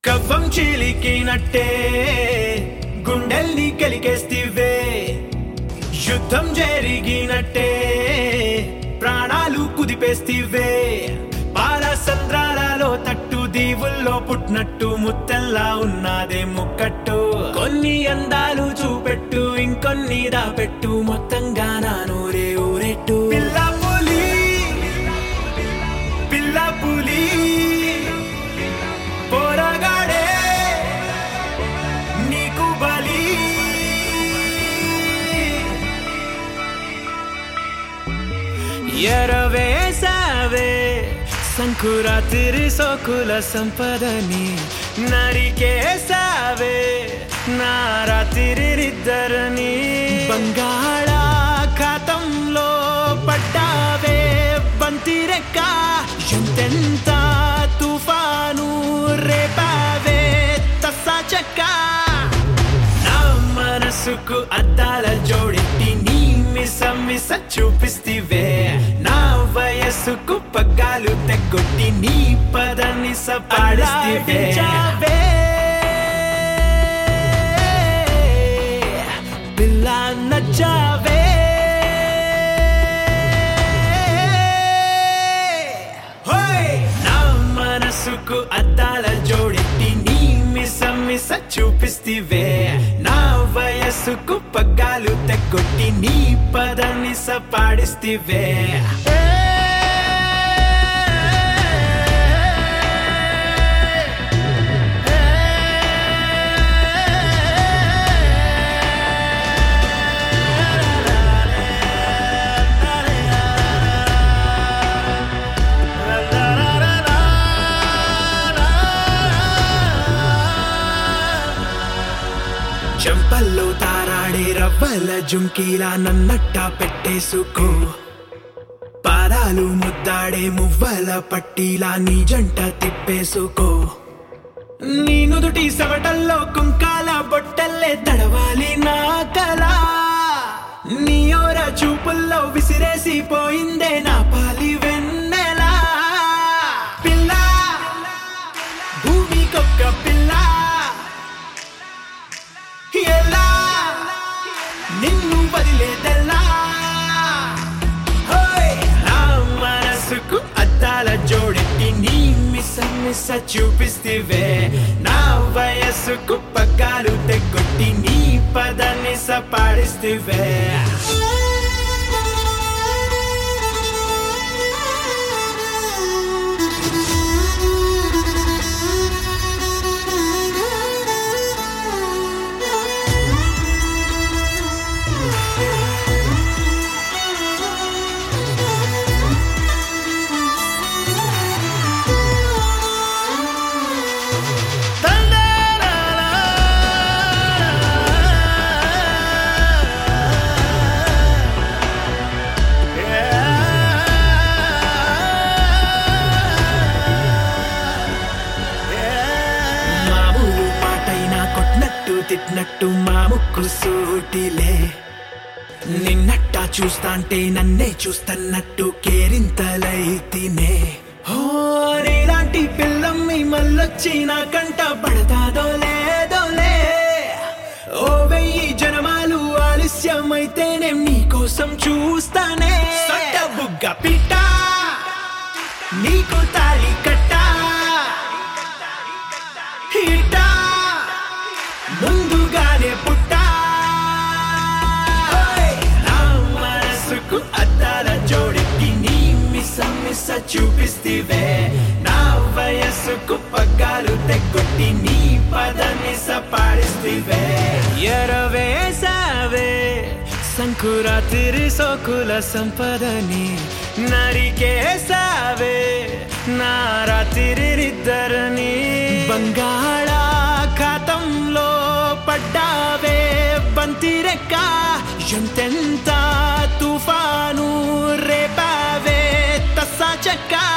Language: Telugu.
కవ్వం చీలికినట్టే గుండెల్ని కలికేస్తివే యుద్ధం జరిగినట్టే ప్రాణాలు కుదిపేస్తివే పాల సంద్రాలలో తట్టు దీవుల్లో పుట్టినట్టు ముత్తెల్లా ఉన్నదే ముక్కట్టు కొన్ని అందాలు చూపెట్టు ఇంకొన్ని దాపెట్టు మొత్తంగా నా నూరే ఊరెట్టు పిల్ల పులి పిల్ల పులి పోరగాడే నీకు బలి ఎరవేసావే సంకురాత్రి సోకుల సంపదని నరికేసావే నా రాత్రిద్దరని బంగాళాఖాతంలో పడ్డావే బంతిరెక్క ఎంతెంత తుఫాను రేపావే తస్సా చెక్క నా మనసుకు అద్దాల జోడెట్టి నీ మిస మిస చూపిస్తివే నా వయస్సుకు పగ్గాలు తెగొట్టి నీ పదని సపాడిస్తివే పిల్ల నచ్చావే నా మనసుకు అద్దాల జోడెట్టి నీ మిస మిస చూపిస్తివే నా వయస్సుకు పగ్గాలు తెగొట్టి నీ పదని సపాడిస్తివే చెంపల్లో తారాడే రవ్వల జుంకీలా నన్నట్టా పెట్టేసుకో పాదాలు ముద్దాడే మువ్వల పట్టీలా నీ జంట తిప్పేసుకో నీ నుదుటి సవటల్లో కుంకాల బొట్టల్లే తడవాలి నా కళ నీ ఓర చూపుల్లో విసిరేసి పోయిందే నా పాలి వెన్నెలా పిల్ల భూమికొక్క పిల్ల ఎలా నిన్ను వదిలేదెలా నా మనసుకు అద్దాల జోడెట్టి నీ మిస మిస చూపిస్తివే నా వయస్సుకు పగ్గాలు తెగొట్టి నీ పదని సపాడిస్తివే తిట్టినట్టు మా ముక్కు సూటిలే నిన్నట్టా చూస్తాంటే నన్నే చూస్తన్నట్టు కేరింతలైతినే నీలాంటి పిల్లమ్మి మళ్ళొచ్చి నా కంట పడతాదో లేదోలే ఓ వెయ్యి జనమాలు ఆలస్యమైతేనే నీకోసం చూస్తానే సొట్ట బుగ్గ పిట్ట నీకు తాళి కట్ట హిట్టా ముందుగానే పుట్టా నా మనసుకు అద్దాల జోడెట్టి నీ మిస మిస చూపిస్తివే నా వయస్సుకు పగ్గాలు తెగొట్టి నీ పదని సపాడిస్తివే ఎరవేసావే సంకురాత్రి సోకుల సంపదని నరికేసావే నా రాత్రిద్దరని బంగాళాఖాతంలో పడ్డావే బంతిరెక్క ఎంతెంత తుఫాను రేపావే తస్సా చెక్క